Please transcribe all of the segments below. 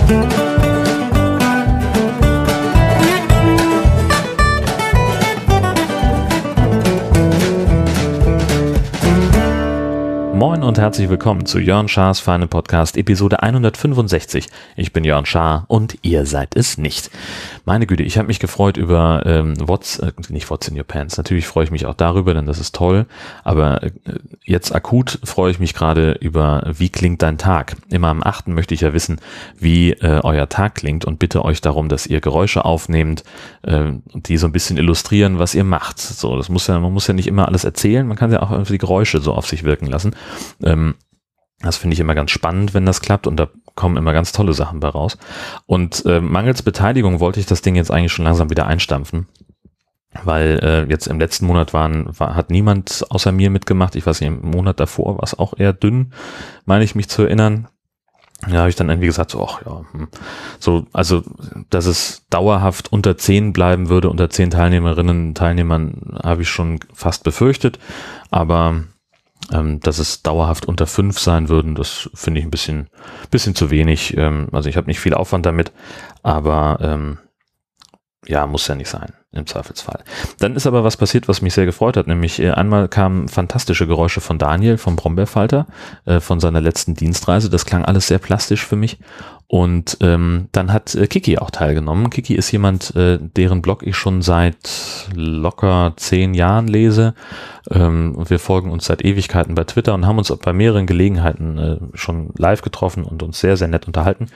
Moin und herzlich willkommen zu Jörn Schars Feine Podcast, Episode 165. Ich bin Jörn Schaar und ihr seid es nicht. Meine Güte, ich habe mich gefreut über What's in Your Pants. Natürlich freue ich mich auch darüber, denn das ist toll. Aber jetzt akut freue ich mich gerade über Wie klingt dein Tag? Immer am 8. möchte ich ja wissen, wie euer Tag klingt und bitte euch darum, dass ihr Geräusche aufnehmt, die so ein bisschen illustrieren, was ihr macht. So, man muss ja nicht immer alles erzählen, man kann ja auch irgendwie die Geräusche so auf sich wirken lassen. Das finde ich immer ganz spannend, wenn das klappt, und da kommen immer ganz tolle Sachen bei raus. Und mangels Beteiligung wollte ich das Ding jetzt eigentlich schon langsam wieder einstampfen, weil jetzt im letzten Monat hat niemand außer mir mitgemacht. Ich weiß nicht, im Monat davor war es auch eher dünn, meine ich mich zu erinnern. Da habe ich dann irgendwie gesagt, also dass es dauerhaft unter 10 bleiben würde, unter 10 Teilnehmerinnen und Teilnehmern, habe ich schon fast befürchtet, aber dass es dauerhaft unter 5 sein würden, das finde ich ein bisschen zu wenig. Also ich habe nicht viel Aufwand damit, aber muss ja nicht sein, im Zweifelsfall. Dann ist aber was passiert, was mich sehr gefreut hat, nämlich einmal kamen fantastische Geräusche von Daniel vom Brombeerfalter, von seiner letzten Dienstreise. Das klang alles sehr plastisch für mich. Und dann hat Kiki auch teilgenommen. Kiki ist jemand, deren Blog ich schon seit locker 10 Jahren lese. Und wir folgen uns seit Ewigkeiten bei Twitter und haben uns bei mehreren Gelegenheiten schon live getroffen und uns sehr, sehr nett unterhalten.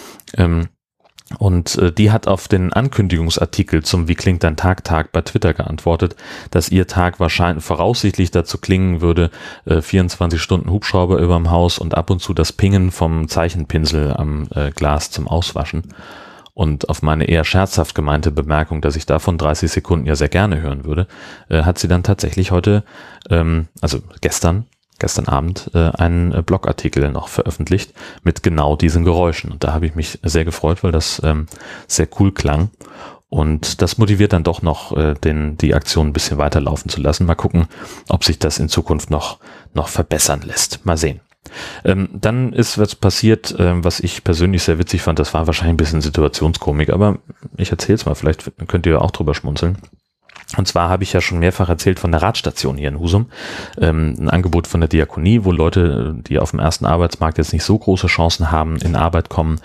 Und die hat auf den Ankündigungsartikel zum Wie klingt dein Tag bei Twitter geantwortet, dass ihr Tag voraussichtlich dazu klingen würde, 24 Stunden Hubschrauber überm Haus und ab und zu das Pingen vom Zeichenpinsel am Glas zum Auswaschen. Und auf meine eher scherzhaft gemeinte Bemerkung, dass ich davon 30 Sekunden ja sehr gerne hören würde, hat sie dann tatsächlich heute, gestern Abend einen Blogartikel noch veröffentlicht mit genau diesen Geräuschen. Und da habe ich mich sehr gefreut, weil das sehr cool klang. Und das motiviert dann doch noch, die Aktion ein bisschen weiterlaufen zu lassen. Mal gucken, ob sich das in Zukunft noch verbessern lässt. Mal sehen. Dann ist was passiert, was ich persönlich sehr witzig fand. Das war wahrscheinlich ein bisschen Situationskomik, aber ich erzähle es mal, vielleicht könnt ihr auch drüber schmunzeln. Und zwar habe ich ja schon mehrfach erzählt von der Radstation hier in Husum, ein Angebot von der Diakonie, wo Leute, die auf dem ersten Arbeitsmarkt jetzt nicht so große Chancen haben, in Arbeit kommen,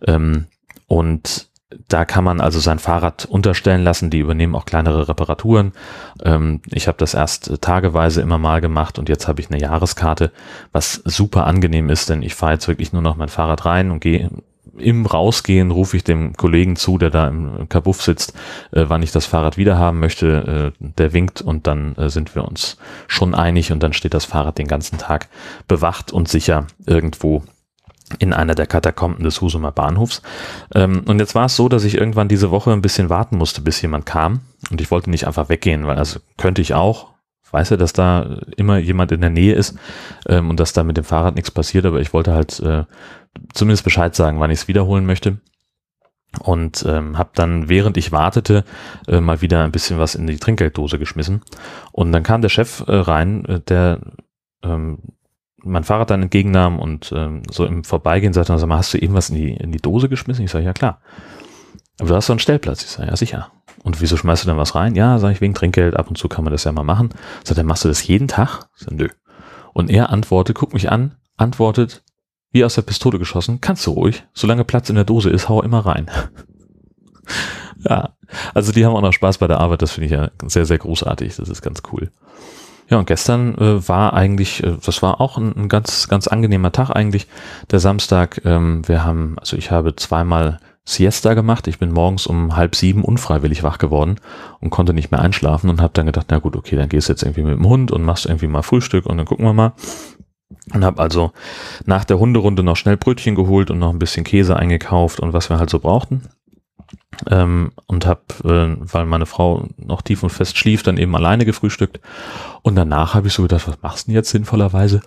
und da kann man also sein Fahrrad unterstellen lassen, die übernehmen auch kleinere Reparaturen. Ich habe das erst tageweise immer mal gemacht und jetzt habe ich eine Jahreskarte, was super angenehm ist, denn ich fahre jetzt wirklich nur noch mein Fahrrad rein und gehe im Rausgehen, rufe ich dem Kollegen zu, der da im Kabuff sitzt, wann ich das Fahrrad wieder haben möchte. Der winkt und dann sind wir uns schon einig und dann steht das Fahrrad den ganzen Tag bewacht und sicher irgendwo in einer der Katakomben des Husumer Bahnhofs. Und jetzt war es so, dass ich irgendwann diese Woche ein bisschen warten musste, bis jemand kam. Und ich wollte nicht einfach weggehen, weil also könnte ich auch. Ich weiß ja, dass da immer jemand in der Nähe ist und dass da mit dem Fahrrad nichts passiert, aber ich wollte halt zumindest Bescheid sagen, wann ich es wiederholen möchte. Und habe dann, während ich wartete, mal wieder ein bisschen was in die Trinkgelddose geschmissen. Und dann kam der Chef rein, der mein Fahrrad dann entgegennahm und so im Vorbeigehen sagte, sag mal, hast du eben was in die Dose geschmissen? Ich sage, ja klar. Aber du hast doch einen Stellplatz. Ich sage, ja sicher. Und wieso schmeißt du denn was rein? Ja, sage ich, wegen Trinkgeld, ab und zu kann man das ja mal machen. Sagt er, machst du das jeden Tag? Ich sage, nö. Und er guckt mich an, antwortet, wie aus der Pistole geschossen, kannst du ruhig, solange Platz in der Dose ist, hau immer rein. Ja, also die haben auch noch Spaß bei der Arbeit, das finde ich ja sehr, sehr großartig, das ist ganz cool. Ja, und gestern war eigentlich, das war auch ein ganz, ganz angenehmer Tag eigentlich, der Samstag. Ich habe zweimal Siesta gemacht. Ich bin morgens um 6:30 unfreiwillig wach geworden und konnte nicht mehr einschlafen und habe dann gedacht, na gut, okay, dann gehst du jetzt irgendwie mit dem Hund und machst irgendwie mal Frühstück und dann gucken wir mal. Und habe also nach der Hunderunde noch schnell Brötchen geholt und noch ein bisschen Käse eingekauft und was wir halt so brauchten. Und habe, weil meine Frau noch tief und fest schlief, dann eben alleine gefrühstückt. Und danach habe ich so gedacht, was machst du denn jetzt sinnvollerweise?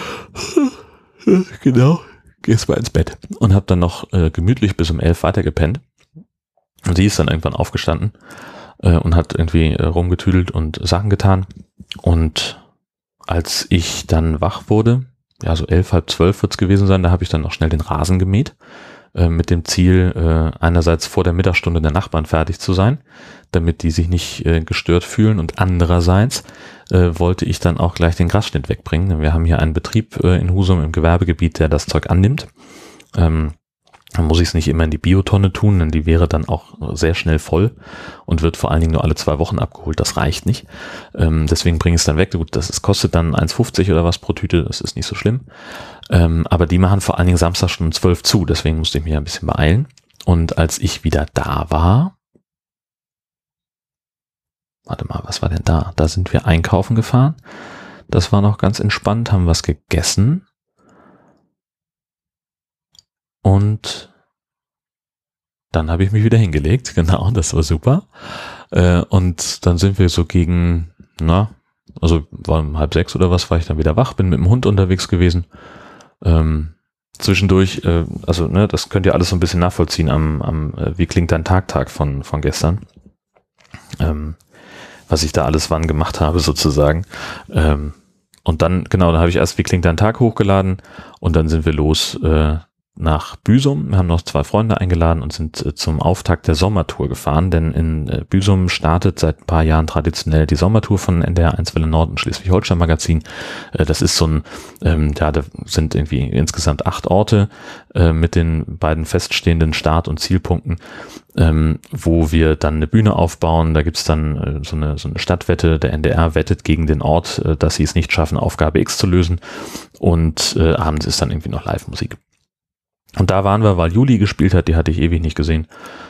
Genau, gehst mal ins Bett. Und habe dann noch gemütlich bis um 11 weitergepennt. Und sie ist dann irgendwann aufgestanden und hat irgendwie rumgetüdelt und Sachen getan. Und als ich dann wach wurde, ja so 11, halb 12 wird es gewesen sein, da habe ich dann noch schnell den Rasen gemäht. mit dem Ziel, einerseits vor der Mittagsstunde der Nachbarn fertig zu sein, damit die sich nicht gestört fühlen, und andererseits wollte ich dann auch gleich den Grasschnitt wegbringen. Wir haben hier einen Betrieb in Husum im Gewerbegebiet, der das Zeug annimmt. Dann muss ich es nicht immer in die Biotonne tun, denn die wäre dann auch sehr schnell voll und wird vor allen Dingen nur alle 2 Wochen abgeholt. Das reicht nicht. Deswegen bringe ich es dann weg. Gut, kostet dann 1,50 oder was pro Tüte, das ist nicht so schlimm. Aber die machen vor allen Dingen samstags schon um 12 zu, deswegen musste ich mich ein bisschen beeilen. Und als ich wieder da war, warte mal, was war denn da? Da sind wir einkaufen gefahren. Das war noch ganz entspannt, haben was gegessen. Und dann habe ich mich wieder hingelegt, genau, das war super. Und dann sind wir so gegen, also war um 5:30 oder was, war ich dann wieder wach, bin mit dem Hund unterwegs gewesen. Zwischendurch, das könnt ihr alles so ein bisschen nachvollziehen am Wie klingt dein Tag von gestern. Was ich da alles wann gemacht habe sozusagen. Und dann, genau, da habe ich erst Wie klingt dein Tag hochgeladen und dann sind wir los nach Büsum. Wir haben noch 2 Freunde eingeladen und sind zum Auftakt der Sommertour gefahren, denn in Büsum startet seit ein paar Jahren traditionell die Sommertour von NDR1 Welle Nord und Schleswig-Holstein Magazin. Das ist so ein, da sind irgendwie insgesamt 8 Orte mit den beiden feststehenden Start- und Zielpunkten, wo wir dann eine Bühne aufbauen. Da gibt's dann so eine Stadtwette. Der NDR wettet gegen den Ort, dass sie es nicht schaffen, Aufgabe X zu lösen. Und abends ist dann irgendwie noch Live-Musik. Und da waren wir, weil Juli gespielt hat, die hatte ich ewig nicht gesehen.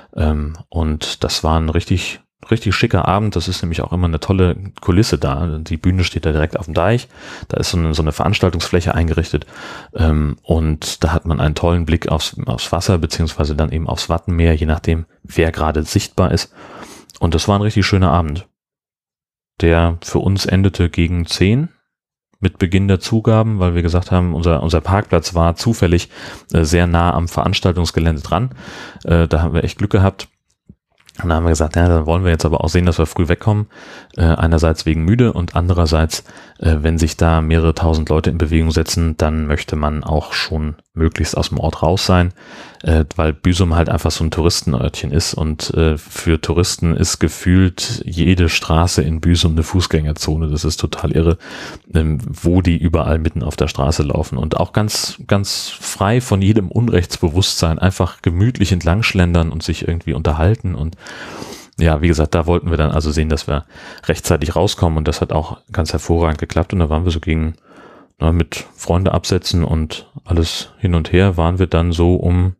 Und das war ein richtig schicker Abend. Das ist nämlich auch immer eine tolle Kulisse da. Die Bühne steht da direkt auf dem Deich. Da ist so eine Veranstaltungsfläche eingerichtet. Und da hat man einen tollen Blick aufs Wasser, beziehungsweise dann eben aufs Wattenmeer, je nachdem, wer gerade sichtbar ist. Und das war ein richtig schöner Abend, der für uns endete gegen 10. Mit Beginn der Zugaben, weil wir gesagt haben, unser Parkplatz war zufällig sehr nah am Veranstaltungsgelände dran. Da haben wir echt Glück gehabt. Und da haben wir gesagt, dann wollen wir jetzt aber auch sehen, dass wir früh wegkommen. Einerseits wegen müde und andererseits, wenn sich da mehrere tausend Leute in Bewegung setzen, dann möchte man auch schon möglichst aus dem Ort raus sein, weil Büsum halt einfach so ein Touristenörtchen ist und für Touristen ist gefühlt jede Straße in Büsum eine Fußgängerzone. Das ist total irre, wo die überall mitten auf der Straße laufen und auch ganz, ganz frei von jedem Unrechtsbewusstsein einfach gemütlich entlang schlendern und sich irgendwie unterhalten. Und ja, wie gesagt, da wollten wir dann also sehen, dass wir rechtzeitig rauskommen und das hat auch ganz hervorragend geklappt und da waren wir so gegen mit Freunde absetzen und alles hin und her, waren wir dann so und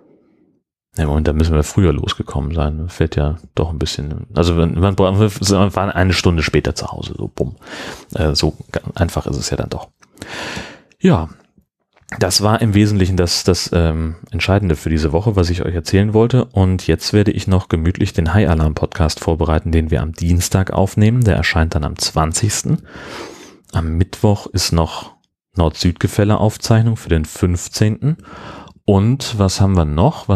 da müssen wir früher losgekommen sein. Das fällt ja doch ein bisschen, also wir waren 1 Stunde später zu Hause, so bumm. So einfach ist es ja dann doch. Ja, das war im Wesentlichen das Entscheidende für diese Woche, was ich euch erzählen wollte. Und jetzt werde ich noch gemütlich den High Alarm Podcast vorbereiten, den wir am Dienstag aufnehmen. Der erscheint dann am 20. Am Mittwoch ist noch Nord-Süd-Gefälle-Aufzeichnung für den 15. Und was haben wir noch?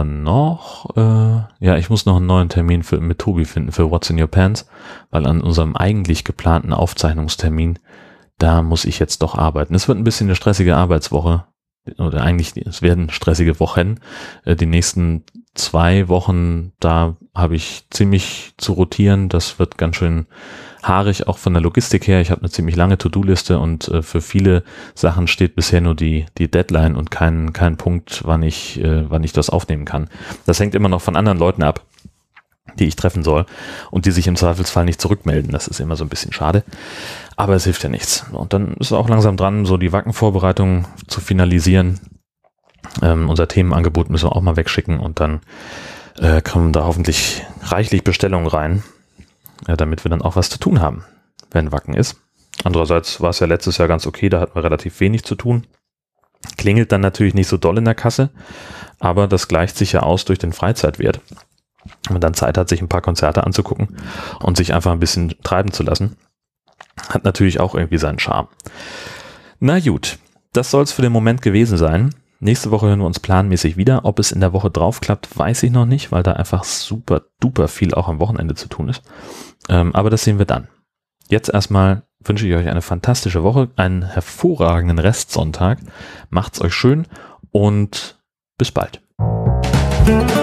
Ja, ich muss noch einen neuen Termin mit Tobi finden für What's in Your Pants, weil an unserem eigentlich geplanten Aufzeichnungstermin, da muss ich jetzt doch arbeiten. Es wird ein bisschen eine stressige Arbeitswoche, oder eigentlich, es werden stressige Wochen. Die nächsten 2 Wochen, da habe ich ziemlich zu rotieren. Das wird ganz schön haarig, auch von der Logistik her. Ich habe eine ziemlich lange To-Do-Liste und für viele Sachen steht bisher nur die Deadline und kein Punkt, wann ich das aufnehmen kann. Das hängt immer noch von anderen Leuten ab, die ich treffen soll und die sich im Zweifelsfall nicht zurückmelden. Das ist immer so ein bisschen schade, aber es hilft ja nichts. Und dann ist auch langsam dran, so die Wacken-Vorbereitung zu finalisieren. Unser Themenangebot müssen wir auch mal wegschicken und dann kommen da hoffentlich reichlich Bestellungen rein, damit wir dann auch was zu tun haben, wenn Wacken ist. Andererseits war es ja letztes Jahr ganz okay, da hatten wir relativ wenig zu tun. Klingelt dann natürlich nicht so doll in der Kasse, aber das gleicht sich ja aus durch den Freizeitwert. Wenn man dann Zeit hat, sich ein paar Konzerte anzugucken und sich einfach ein bisschen treiben zu lassen, hat natürlich auch irgendwie seinen Charme. Na gut, das soll es für den Moment gewesen sein. Nächste Woche hören wir uns planmäßig wieder. Ob es in der Woche drauf klappt, weiß ich noch nicht, weil da einfach super duper viel auch am Wochenende zu tun ist. Aber das sehen wir dann. Jetzt erstmal wünsche ich euch eine fantastische Woche, einen hervorragenden Restsonntag. Macht's euch schön und bis bald. Tag.